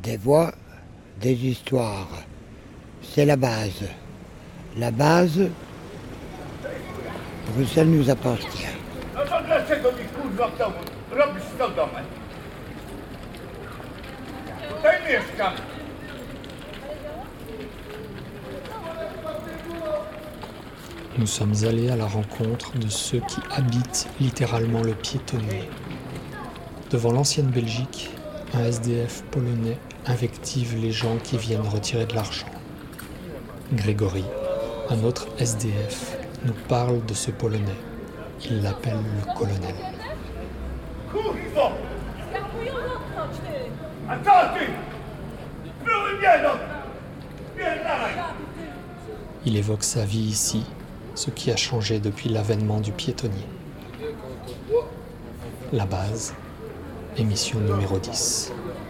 des voix, des histoires. C'est la base. La base, Bruxelles nous appartient. Nous sommes allés à la rencontre de ceux qui habitent littéralement le piétonnier. Devant l'ancienne Belgique, un SDF polonais invective les gens qui viennent retirer de l'argent. Grégory, un autre SDF, nous parle de ce Polonais. Il l'appelle le colonel. Il évoque sa vie ici, ce qui a changé depuis l'avènement du piétonnier. La base, émission numéro 10.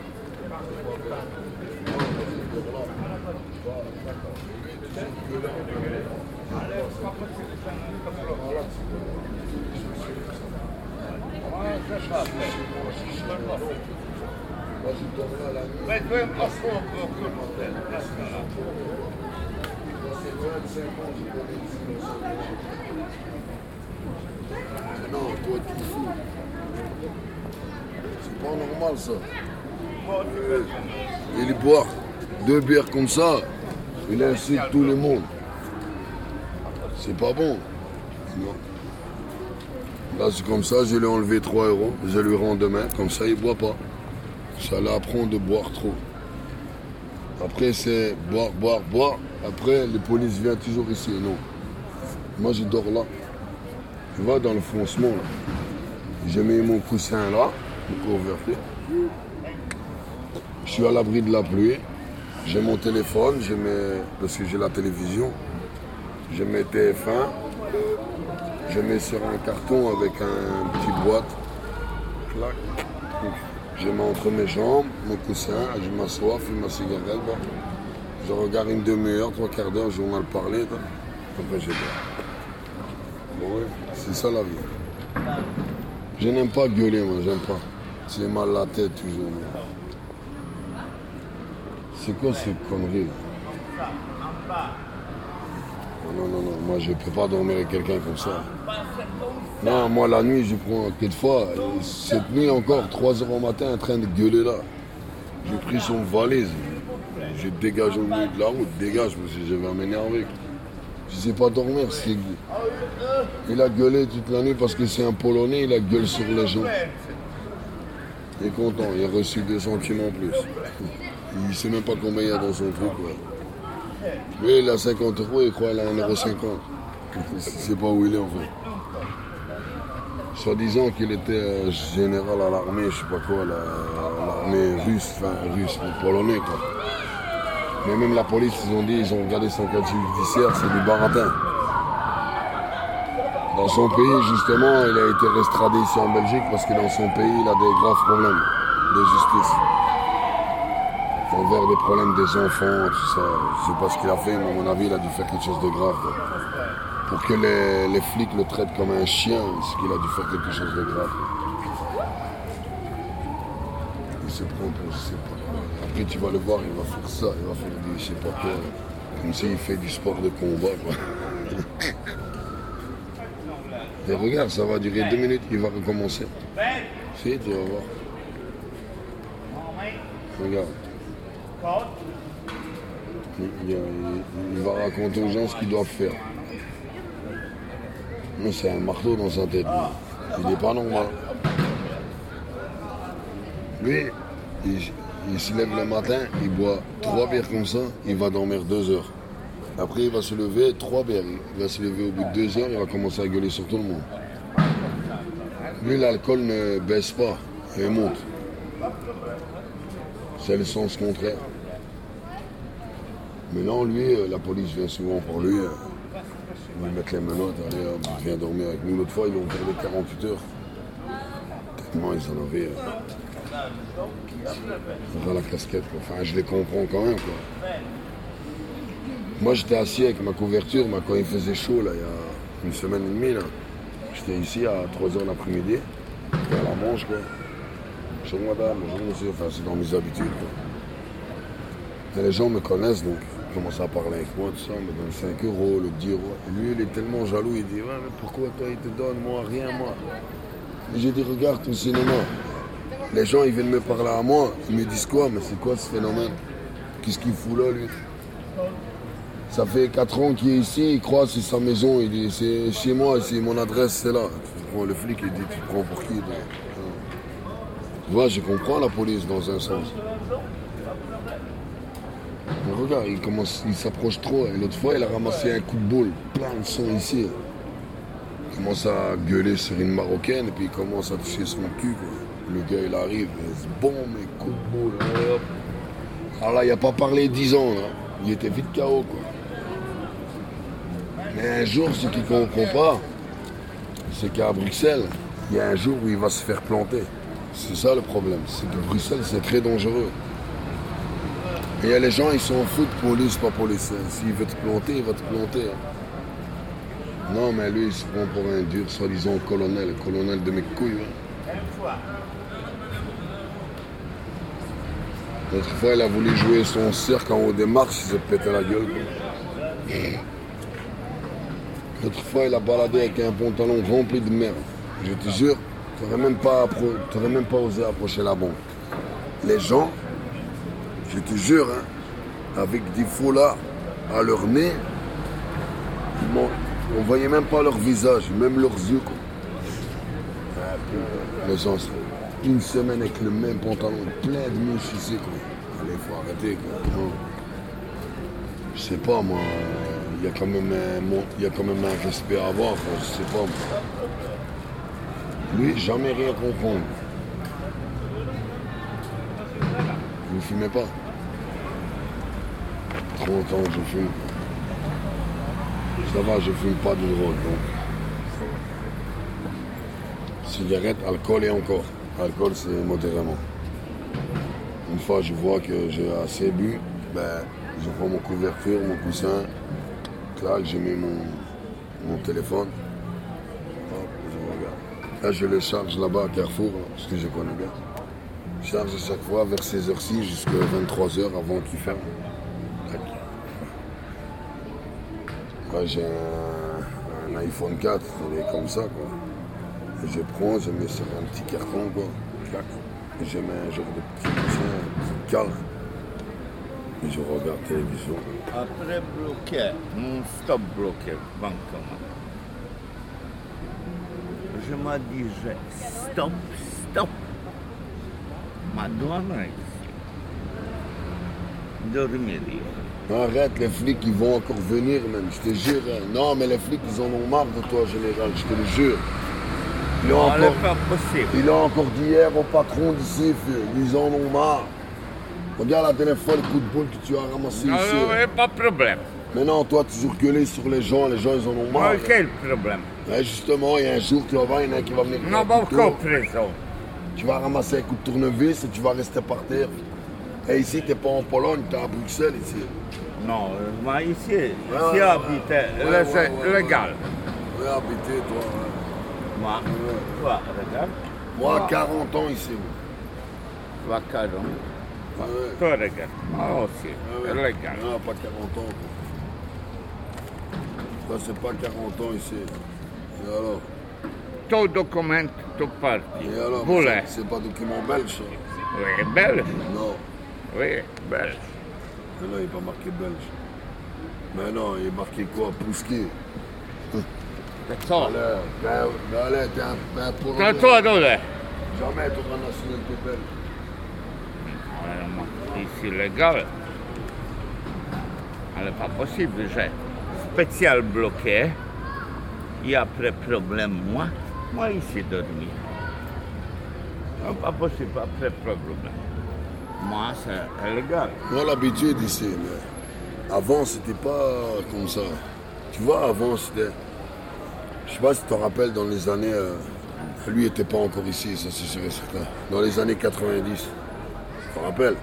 Non, toi tu fous. C'est pas normal ça. Il boit 2 bières comme ça, il insulte tout le monde. C'est pas bon. Non. Là c'est comme ça, je lui ai enlevé 3 €, je lui rends demain, comme ça il boit pas. Ça l'apprend de boire trop. Après c'est boire, boire, boire. Après les polices viennent toujours ici, non. Moi je dors là. Tu vois dans le foncement là. J'ai mis mon coussin là, mon couvercle. Je suis à l'abri de la pluie. J'ai mon téléphone, parce que j'ai la télévision. Je mets TF1. Je mets sur un carton avec un petit boîte. Clac. Je mets entre mes jambes, mon coussin, je m'assois, fume ma cigarette. Bon. Je regarde une demi-heure, 3/4 d'heure, journal parlé. Après je dors. Bon, ouais, c'est ça la vie. Je n'aime pas gueuler, moi, j'aime pas. J'ai mal la tête toujours. C'est quoi ces conneries là? Non, moi je peux pas dormir avec quelqu'un comme ça. Non, moi la nuit je prends quelquefois, cette nuit encore, 3h au matin en train de gueuler là. J'ai pris son valise, je dégage au milieu de la route, dégage parce que je vais m'énerver. Je sais pas dormir, il a gueulé toute la nuit parce que c'est un Polonais, il a gueulé sur les gens. Il est content, il a reçu 2 centimes en plus. Il sait même pas combien il y a dans son truc. Ouais. Lui, il a 50 €, il croit qu'il a 1,50 €. Il sait pas où il est en fait. Soi-disant qu'il était général à l'armée, je sais pas quoi, l'armée russe, le polonais quoi. Mais même la police, ils ont regardé son casier judiciaire, c'est du baratin. Dans son pays, justement, il a été restradé ici en Belgique parce que dans son pays, il a des graves problèmes de justice. Envers des problèmes des enfants, tout ça. Je sais pas ce qu'il a fait, mais à mon avis, il a dû faire quelque chose de grave. Quoi. Pour que les flics le traitent comme un chien, c'est qu'il a dû faire quelque chose de grave. Il se prend pour je sais pas quoi. Après, tu vas le voir, il va faire ça, il va faire du je sais pas quoi. Comme s'il fait du sport de combat, quoi. Et regarde, ça va durer 2 minutes, il va recommencer. Si, tu vas voir. Regarde. Il va raconter aux gens ce qu'ils doivent faire. Mais c'est un marteau dans sa tête. Il n'est pas normal. Lui, il se lève le matin, il boit 3 bières comme ça, il va dormir 2 heures. Après, il va se lever, 3 bières. Il va se lever au bout de 2 heures, il va commencer à gueuler sur tout le monde. Lui, l'alcool ne baisse pas, il monte. C'est le sens contraire. Maintenant, lui, la police vient souvent pour lui. Ils lui mettent les menottes, allez, il vient dormir avec nous. L'autre fois, ils l'ont gardé 48 heures. Tellement ils en avaient. Dans la casquette, quoi. Enfin, je les comprends quand même, quoi. Moi, j'étais assis avec ma couverture, quand il faisait chaud, là, il y a 1 semaine et demie, là. J'étais ici à 3h l'après-midi, à la Manche, quoi. Bonjour madame, bonjour monsieur, enfin c'est dans mes habitudes, quoi. Et les gens me connaissent, donc ils commencent à parler avec moi, tout ça, me donnent 5 euros, le 10 euros. Et lui, il est tellement jaloux, il dit, ouais, mais pourquoi toi, il te donne, moi, rien, moi. Et j'ai dit, regarde ton cinéma. Les gens, ils viennent me parler à moi, ils me disent quoi, mais c'est quoi ce phénomène? Qu'est-ce qu'il fout là, lui? Ça fait 4 ans qu'il est ici, il croit que c'est sa maison, il dit, c'est chez moi, ici, mon adresse, c'est là. Tu prends le flic, il dit, tu te prends pour qui? Tu vois, je comprends la police dans un sens. Mais regarde, il s'approche trop. Et l'autre fois, il a ramassé un coup de boule, plein de sang ici. Il commence à gueuler sur une Marocaine, et puis il commence à toucher son cul, quoi. Le gars, il arrive, il se bombe, et coup de boule. Hop. Alors là, il n'a pas parlé 10 ans, là. Il était vite KO, quoi. Mais un jour, ce qu'il ne comprend pas, c'est qu'à Bruxelles, il y a un jour où il va se faire planter. C'est ça le problème, c'est que Bruxelles, c'est très dangereux. Et il y a les gens, ils s'en foutent, police, pas police. S'il veut te planter, il va te planter. Non, mais lui, il se prend pour un dur, soi-disant colonel de mes couilles. L'autre fois, il a voulu jouer son cirque en haut des marches, il s'est pété la gueule. L'autre fois, il a baladé avec un pantalon rempli de merde. Je te jure, tu n'aurais même pas osé approcher la banque. Les gens, je te jure, hein, avec des foulards à leur nez, on ne voyait même pas leur visage, même leurs yeux. Quoi. Les gens, une semaine avec le même pantalon, plein de mouches ici. Quoi. Allez, il faut arrêter. Quoi. Non. Je sais pas, moi, il y a quand même un respect à avoir. Quoi. Je sais pas, moi. Lui, jamais rien comprendre. Vous ne fumez pas? 30 ans, je fume. Ça va, je fume pas de drogue, donc. Cigarette, alcool et encore. Alcool, c'est modérément. Une fois, je vois que j'ai assez bu, ben, je prends mon couverture, mon coussin, clac, je mets mon téléphone. Hop, je regarde. Là, je le charge là-bas à Carrefour, parce que je connais bien. Je charge à chaque fois vers 16h6 jusqu'à 23h avant qu'il ferme. Là, j'ai un iPhone 4, il est comme ça, quoi. Et je prends, je mets sur un petit carton, quoi. Clac. Et je mets un genre de petit coussin, un petit cale. Et je regarde la télévision. Après bloqué, mon stop bloqué, bancalement. Je me disais, stop. Madonna, dormir. Arrête, les flics, ils vont encore venir, même, je te jure. Hein. Non, mais les flics, ils en ont marre de toi, général, je te le jure. Il a encore dit hier au patron d'ici, ils en ont marre. Regarde la dernière fois le coup de boule que tu as ramassé ici. Non, pas de problème. Mais non, toi, toujours gueuler sur les gens, ils en ont marre. Quel problème? Et justement, il y a un jour, tu vas voir, il y en a un qui va venir. Non, pas compris ça. Tu vas ramasser un coup de tournevis et tu vas rester par terre. Et ici, tu n'es pas en Pologne, tu es à Bruxelles, ici. Non, mais ici habité, légal. Oui, habité, toi. Moi, toi, regarde. Moi, 40 ans ici. Toi, 40. Ouais. Toi, regarde. Moi aussi, légal. Non, pas 40 ans. Toi, c'est pas 40 ans ici. Et alors? Ton document, tout parti. Et alors? Voulez. C'est pas document belge, ça? Oui, belge. Non. Oui, belge. Mais non, il n'est pas marqué belge. Mais non, il est marqué quoi? Pouski. C'est ça. Allez, t'es un Polonais. C'est toi, dove? Jamais tu auras nationalité belge. Ici, légal. Ce n'est pas possible, j'ai spécial bloqué. Il y a après problème, moi ici dormir. C'est pas possible, après problème. Moi, c'est illégal. On a l'habitude ici, mais avant, c'était pas comme ça. Tu vois, avant, c'était... Je sais pas si tu te rappelles, dans les années... lui n'était pas encore ici, ça c'est sûr et certain. Dans les années 90. Tu te rappelles?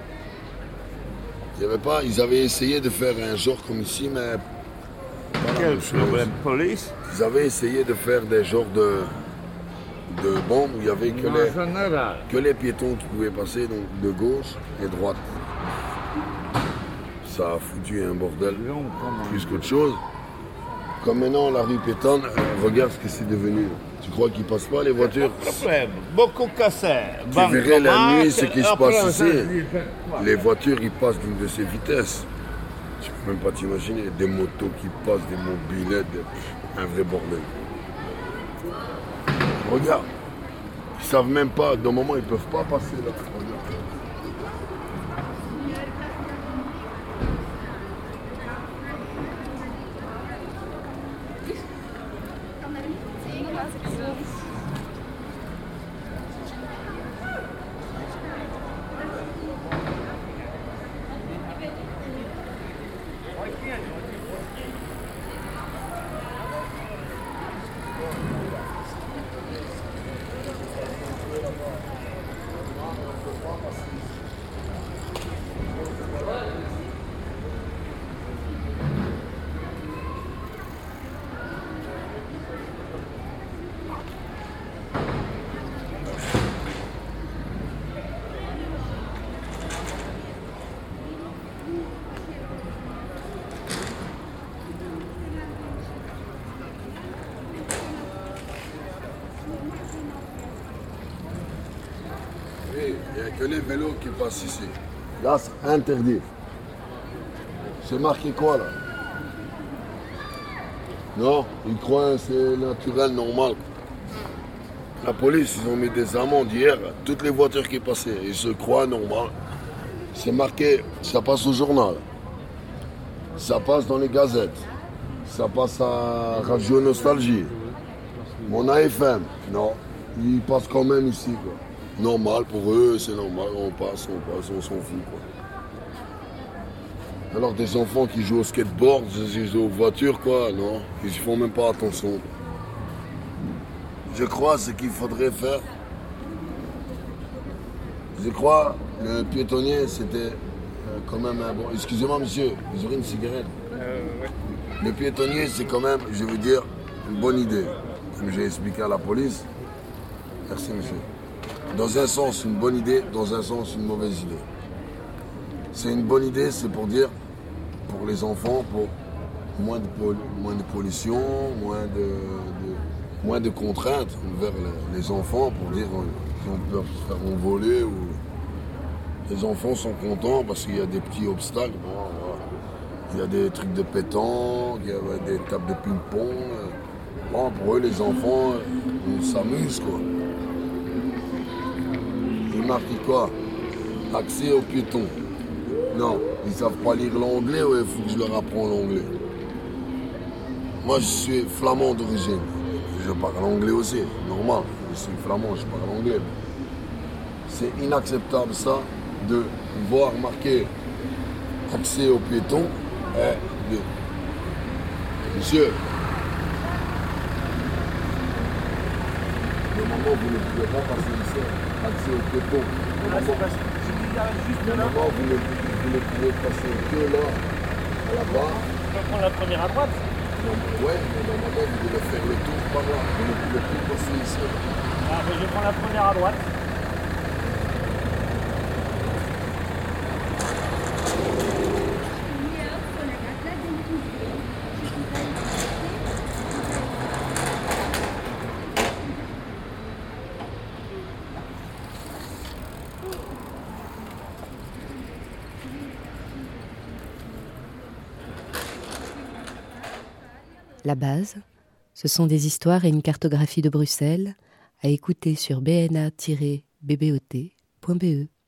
Ils avaient essayé de faire un genre comme ici, mais... Quel problème, police? Ils avaient essayé de faire des genres de bombes où il n'y avait que les piétons qui pouvaient passer, donc de gauche et droite. ça a foutu un bordel plus qu'autre chose. Comme maintenant la rue piétonne, regarde ce que c'est devenu. Tu crois qu'ils passent pas les voitures? Beaucoup cassé. Tu verrais la nuit ce qui se passe ici. Les voitures, ils passent d'une de ces vitesses. Tu peux même pas t'imaginer. Des motos qui passent, des mobilettes, un vrai bordel. Regarde. Ils savent même pas. D'un moment, ils peuvent pas passer là. Regarde. Il n'y a que les vélos qui passent ici. Là, c'est interdit. C'est marqué quoi, là? Non, ils croient que c'est naturel, normal. La police, ils ont mis des amendes hier. Toutes les voitures qui passaient, ils se croient normal. C'est marqué, ça passe au journal. Ça passe dans les gazettes. Ça passe à Radio Nostalgie. Mon AFM. Non, ils passent quand même ici, quoi. Normal pour eux, c'est normal, on passe, on s'en fout, quoi. Alors des enfants qui jouent au skateboard, ils jouent aux voitures, quoi, non, ils font même pas attention. Je crois ce qu'il faudrait faire. Je crois le piétonnier, c'était quand même un bon... Excusez-moi, monsieur, vous aurez une cigarette? Ouais. Le piétonnier, c'est quand même, je veux dire, une bonne idée. Comme j'ai expliqué à la police. Merci, monsieur. Dans un sens, une bonne idée, dans un sens, une mauvaise idée. C'est une bonne idée, c'est pour dire, pour les enfants, pour moins de pollution, moins de contraintes envers les enfants, pour dire qu'ils ont peur de se faire envoler. Ou... Les enfants sont contents parce qu'il y a des petits obstacles. Bon, voilà. Il y a des trucs de pétanque, il y a des tables de ping-pong. Bon, pour eux, les enfants, ils s'amusent, quoi. Il marque quoi? Accès aux piétons. Non, ils ne savent pas lire l'anglais, ou il faut que je leur apprends l'anglais. Moi, je suis flamand d'origine. Je parle anglais aussi, normal. Je suis flamand, je parle anglais. C'est inacceptable, ça, de voir marqué accès aux piétons. Monsieur, normalement, vous ne pouvez pas passer ici. Accès aux piétons. Normalement, vous ne pouvez passer que là, à la barre. On peut prendre la première à droite. Ouais, mais normalement, vous devez faire le tour par là. Vous ne pouvez plus passer ici. Ah, ben, je prends la première à droite. La base, ce sont des histoires et une cartographie de Bruxelles à écouter sur bna-bbot.be.